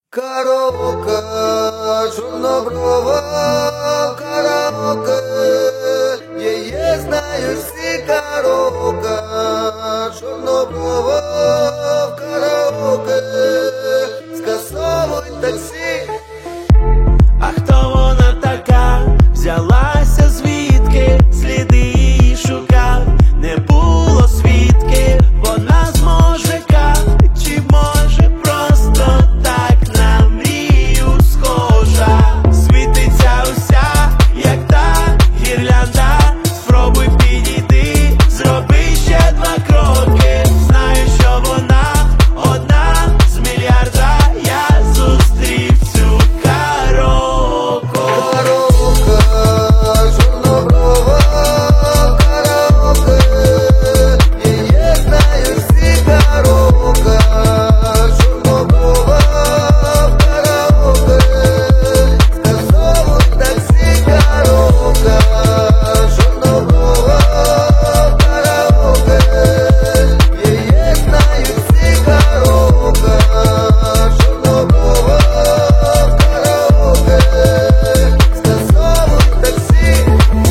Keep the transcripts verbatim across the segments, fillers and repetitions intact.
Караоке, чорноброва, караоке, її знають всі. Караоке, чорноброва, караоке, скасовуй таксі. А хто вона така? Взялася звідки? Сліди її шукав, не було свідки. Вона з Можика, чи може просто так на мрію схожа? Світиться уся, як та гірлянда. Спробуй підійти, зроби ще два кроки. Знаю, що вона одна з мільярда. Я зустрів цю караоке. Караоке, чорноброва, караоке, її знають всі. Караоке, чорноброва, караоке, скасовуй таксі. Караоке, чорноброва, караоке, її знають всі. Караоке, чорноброва, караоке, скасовуй таксі.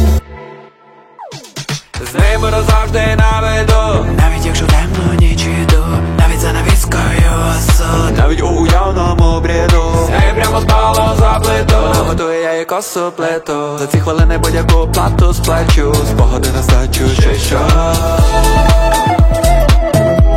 З ними назавжди наведу, навіть якщо темно ніч іду, навіть за навіскою осуд, навіть у уявному бреду. З нею прямо спало за плиту, готую я їй косу плиту. За ці хвилини будь-яку плату сплачу, спогади на здачу чи що.